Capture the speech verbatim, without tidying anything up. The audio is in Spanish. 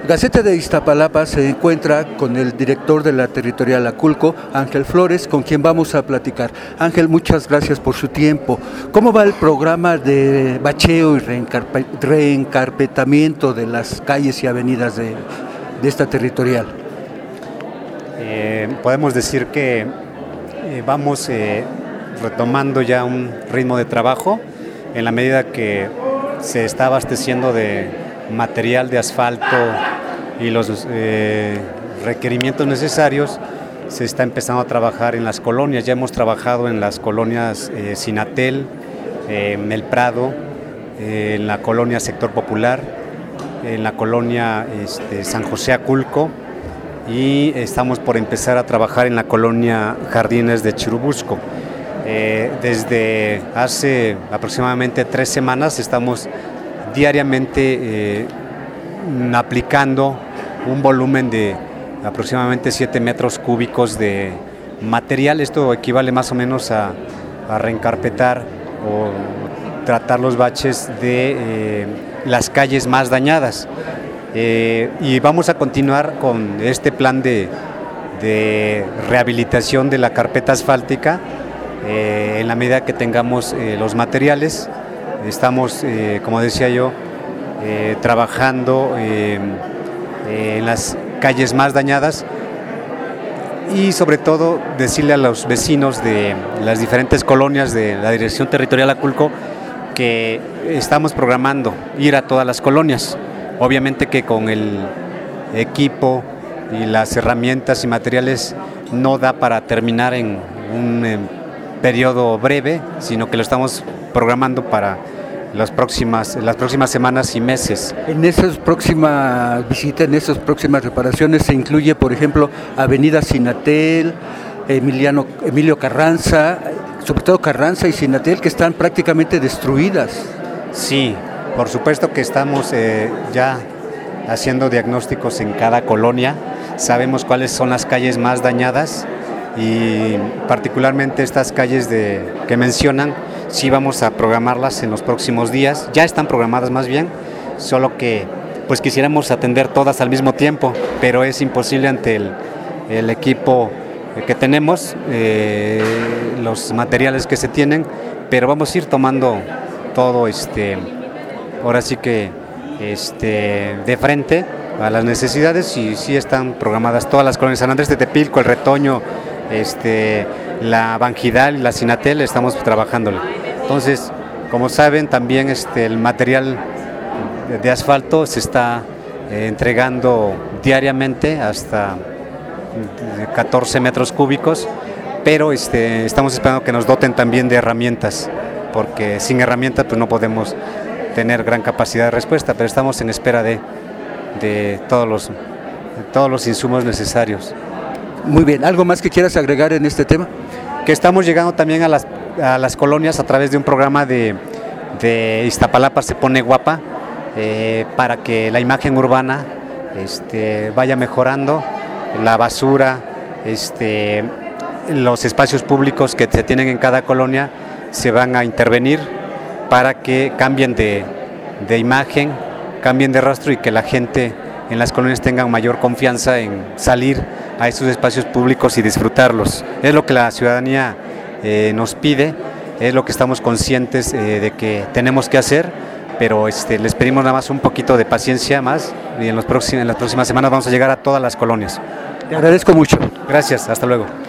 Gaceta de Iztapalapa se encuentra con el director de la Territorial Aculco, Ángel Flores, con quien vamos a platicar. Ángel, muchas gracias por su tiempo. ¿Cómo va el programa de bacheo y reencarpe- reencarpetamiento de las calles y avenidas de, de esta territorial? Eh, podemos decir que eh, vamos eh, retomando ya un ritmo de trabajo en la medida que se está abasteciendo de material de asfalto y los eh, requerimientos necesarios. Se está empezando a trabajar en las colonias. Ya hemos trabajado en las colonias eh, Sinatel, eh, en El Prado, eh, en la colonia Sector Popular, en la colonia este, San José Aculco, y estamos por empezar a trabajar en la colonia Jardines de Churubusco. Eh, desde hace aproximadamente tres semanas estamos diariamente eh, aplicando un volumen de aproximadamente siete metros cúbicos de material. Esto equivale más o menos a, a reencarpetar o tratar los baches de eh, las calles más dañadas. Eh, y vamos a continuar con este plan de, de rehabilitación de la carpeta asfáltica eh, en la medida que tengamos eh, los materiales. Estamos, eh, como decía yo, eh, trabajando eh, eh, en las calles más dañadas y sobre todo decirle a los vecinos de las diferentes colonias de la Dirección Territorial Aculco que estamos programando ir a todas las colonias. Obviamente que con el equipo y las herramientas y materiales no da para terminar en un eh, periodo breve, sino que lo estamos programando para las próximas, las próximas semanas y meses. En esas próximas visitas, en esas próximas reparaciones se incluye, por ejemplo, Avenida Sinatel, Emiliano, Emilio Carranza, sobre todo Carranza y Sinatel, que están prácticamente destruidas. Sí, por supuesto que estamos eh, ya haciendo diagnósticos en cada colonia. Sabemos cuáles son las calles más dañadas y particularmente estas calles de, que mencionan, sí vamos a programarlas en los próximos días. Ya están programadas más bien, solo que pues quisiéramos atender todas al mismo tiempo, pero es imposible ante el, el equipo que tenemos, eh, los materiales que se tienen, pero vamos a ir tomando todo este, ahora sí que este, de frente a las necesidades, y sí están programadas todas las colonias: San Andrés de Tepilco, El Retoño, este, la Banjidal y la Sinatel. Estamos trabajándolo. Entonces, como saben, también este, el material de asfalto se está eh, entregando diariamente hasta catorce metros cúbicos, pero este, estamos esperando que nos doten también de herramientas, porque sin herramientas pues no podemos tener gran capacidad de respuesta, pero estamos en espera de, de, todos los, de todos los insumos necesarios. Muy bien, ¿algo más que quieras agregar en este tema? Que estamos llegando también a las, a las colonias a través de un programa de, de Iztapalapa se pone guapa, eh, para que la imagen urbana este, vaya mejorando, la basura, este, los espacios públicos que se tienen en cada colonia se van a intervenir para que cambien de, de imagen, cambien de rostro, y que la gente en las colonias tenga mayor confianza en salir a esos espacios públicos y disfrutarlos. Es lo que la ciudadanía eh, nos pide, es lo que estamos conscientes eh, de que tenemos que hacer, pero este, les pedimos nada más un poquito de paciencia más, y en, los próximos, en las próximas semanas vamos a llegar a todas las colonias. Te agradezco mucho. Gracias, hasta luego.